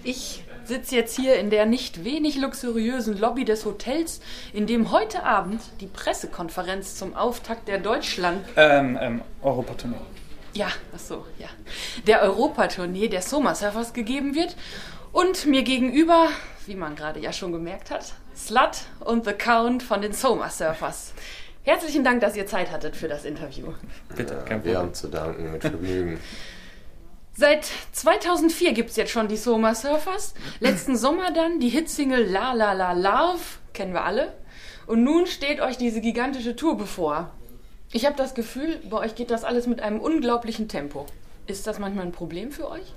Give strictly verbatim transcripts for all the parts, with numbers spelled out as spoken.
Ich sitze jetzt hier in der nicht wenig luxuriösen Lobby des Hotels, in dem heute Abend die Pressekonferenz zum Auftakt der Deutschland... Ähm, ähm, Europatournee. Ja, ach so, ja. Der Europatournee der Soma Surfers gegeben wird. Und mir gegenüber, wie man gerade ja schon gemerkt hat, Slut und The Count von den Soma Surfers. Herzlichen Dank, dass ihr Zeit hattet für das Interview. Bitte, Ja, kein Problem. wir haben zu danken, mit Vergnügen. Seit zweitausendvier gibt es jetzt schon die Soma Surfers. Letzten Sommer dann die Hitsingle La La La Love, kennen wir alle. Und nun steht euch diese gigantische Tour bevor. Ich habe das Gefühl, bei euch geht das alles mit einem unglaublichen Tempo. Ist das manchmal ein Problem für euch?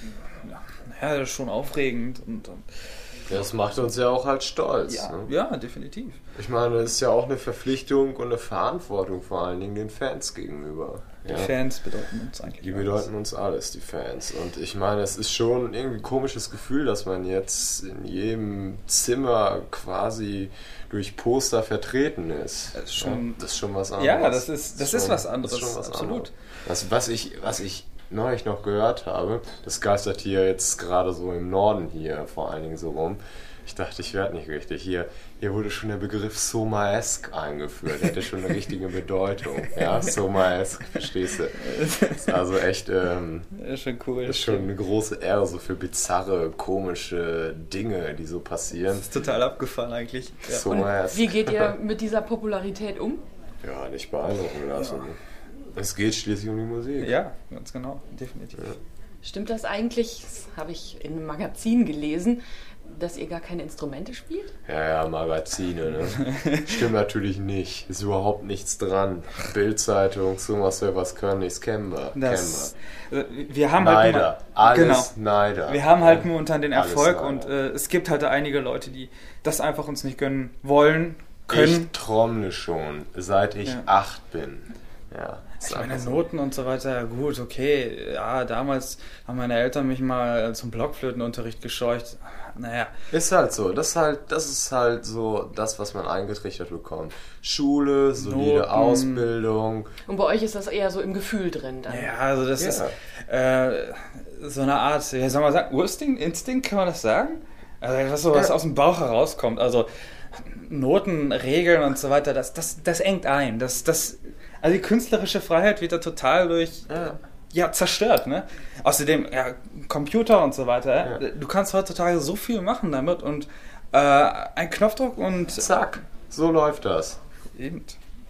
Ja, das ist schon aufregend. Und, und Das macht uns ja auch halt stolz. ja, Ne? ja, definitiv. Ich meine, das ist ja auch eine Verpflichtung und eine Verantwortung vor allen Dingen den Fans gegenüber. Die Ja? Fans bedeuten uns eigentlich Die alles. bedeuten uns alles, die Fans. Und ich meine, es ist schon irgendwie ein komisches Gefühl, dass man jetzt in jedem Zimmer quasi durch Poster vertreten ist. Das ist schon- ja, das ist schon was anderes. Ja, das ist, das ist schon- was anderes, das ist schon was absolut. anderes. Das, was ich, was ich neulich noch gehört habe, das geistert hier jetzt gerade so im Norden hier vor allen Dingen so rum. Ich dachte, ich werde nicht richtig. Hier, hier wurde schon der Begriff Soma-esque eingeführt. Hätte schon eine richtige Bedeutung. Ja, Soma-esque, verstehst du? Das ist also echt, ähm, Das ist schon cool. ist schon eine große Ehre so für bizarre, komische Dinge, die so passieren. Das ist total abgefahren eigentlich. Ja. Und Soma-esque. wie geht ihr mit dieser Popularität um? Ja, nicht beeindrucken lassen. Es geht schließlich um die Musik. Ja, ganz genau, definitiv. Stimmt das eigentlich, das habe ich in einem Magazin gelesen, dass ihr gar keine Instrumente spielt? Ja, ja, Magazine, ne? Stimmt natürlich nicht. Ist überhaupt nichts dran. Bildzeitung, Soma Surfers können nichts, kennen wir. Das, kennen äh, wir haben wir. halt Neider. nur, Alles genau. Neider. Wir haben halt momentan den Alles Erfolg Neider. und äh, es gibt halt einige Leute, die das einfach uns nicht gönnen wollen, können. Ich trommle schon, seit ich Ja. acht bin. Ja, ist Ich meine, einfach so. Noten und so weiter, ja gut, okay. Ja, damals haben meine Eltern mich mal zum Blockflötenunterricht gescheucht. Naja, Ist halt so. Das ist halt, das ist halt so das, was man eingetrichtert bekommt. Schule, solide Noten. Ausbildung. Und bei euch ist das eher so im Gefühl drin dann? ja, also das Ja. ist äh, so eine Art, wie soll man sagen, Urstinkt, Instinkt, kann man das sagen? Also was so was Ja. aus dem Bauch herauskommt. Also Noten, Regeln und so weiter, das, das, das engt ein. Das, das, also die künstlerische Freiheit wird da total durch Ja. ja, zerstört, ne? Außerdem, ja, Computer und so weiter. Ja. Du kannst heutzutage so viel machen damit und äh, ein Knopfdruck und Zack, so läuft das. eben.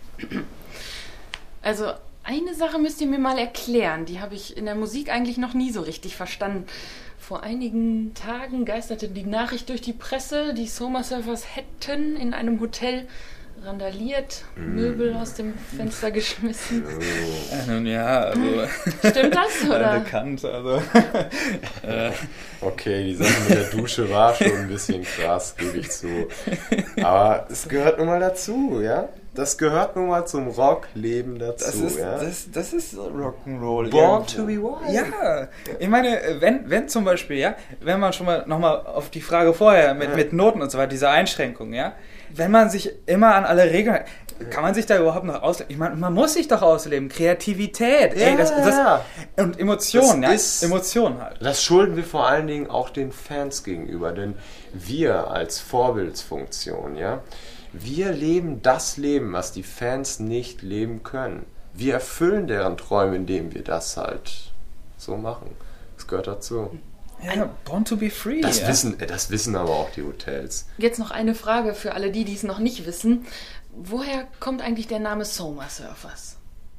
Also eine Sache müsst ihr mir mal erklären, die habe ich in der Musik eigentlich noch nie so richtig verstanden. Vor einigen Tagen geisterte die Nachricht durch die Presse, die Soma Surfers hätten in einem Hotel randaliert, Möbel aus dem Fenster geschmissen. Äh, nun ja, also Stimmt das, oder? bekannt, also äh, Okay, die Sache mit der Dusche war schon ein bisschen krass, gebe ich zu. Aber es gehört nun mal dazu, ja? Das gehört nun mal zum Rockleben dazu, das ist ja? das, das ist Rock'n'Roll. Born irgendwo. to be wild. Ja, ich meine, wenn, wenn zum Beispiel, ja, wenn man schon mal nochmal auf die Frage vorher mit, Ja. mit Noten und so weiter, diese Einschränkungen, ja, wenn man sich immer an alle Regeln, kann man sich da überhaupt noch ausleben? Ich meine, man muss sich doch ausleben. Kreativität, ey, das, das, Ja. und Emotionen, ja, Das ist- Emotionen halt. Das schulden wir vor allen Dingen auch den Fans gegenüber, denn wir als Vorbildsfunktion, ja, wir leben das Leben, was die Fans nicht leben können. Wir erfüllen deren Träume, indem wir das halt so machen. Das gehört dazu. Ja, born to be free. Das ja. wissen, das wissen aber auch die Hotels. Jetzt noch eine Frage für alle die, die es noch nicht wissen. Woher kommt eigentlich der Name Soma Surfers?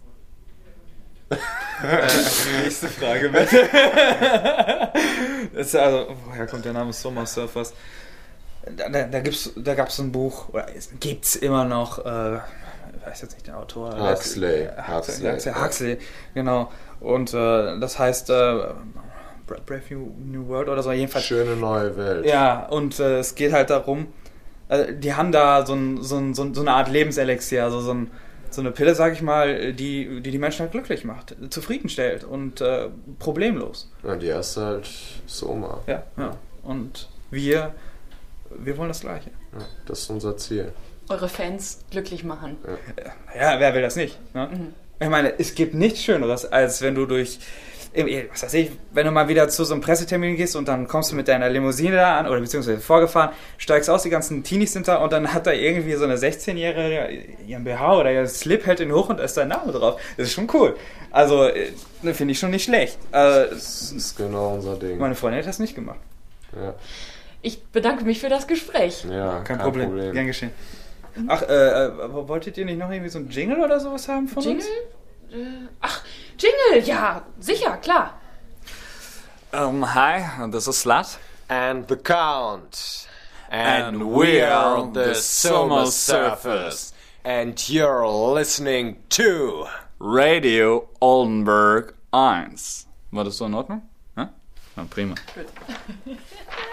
Nächste Frage bitte. Das ist also, woher kommt der Name Soma Surfers? Da, da, da, gibt's, da gab es ein Buch, oder es gibt's immer noch, äh, ich weiß jetzt nicht den Autor. Huxley. Huxley, Huxley. Huxley, Huxley genau. Und äh, das heißt äh, Brave New, New World oder so, jedenfalls. Schöne neue Welt. Ja, und äh, es geht halt darum, äh, die haben da so, ein, so, ein, so, ein, so eine Art Lebenselixier, also so, ein, so eine Pille, sag ich mal, die, die die Menschen halt glücklich macht, zufriedenstellt und äh, problemlos. Ja, die erste halt Soma. Ja, ja. Und wir, wir wollen das Gleiche. Ja, das ist unser Ziel. Eure Fans glücklich machen. Ja, wer will das nicht? Ne? Mhm. Ich meine, es gibt nichts Schöneres, als wenn du durch, was weiß ich, wenn du mal wieder zu so einem Pressetermin gehst und dann kommst du mit deiner Limousine da an oder beziehungsweise vorgefahren, steigst aus, die ganzen Teenies sind da und dann hat da irgendwie so eine sechzehnjährige ihren B H oder ihren Slip, hält ihn hoch und da ist dein Name drauf. Das ist schon cool. Also, ne, finde ich schon nicht schlecht. Also, Das ist genau unser Ding. meine Freundin hat das nicht gemacht. Ja, Ich bedanke mich für das Gespräch. ja Kein, Problem. Gern geschehen. Ach, äh, äh, wolltet ihr nicht noch irgendwie so einen Jingle oder sowas haben von Jingle? uns? Äh, ach, Jingle, ja, sicher, klar. Um, hi, this is Slat. And the Count. And we are the Summer Surfers. And you're listening to Radio Oldenburg eins. War das so in Ordnung? Ja? Ja, prima. Gut.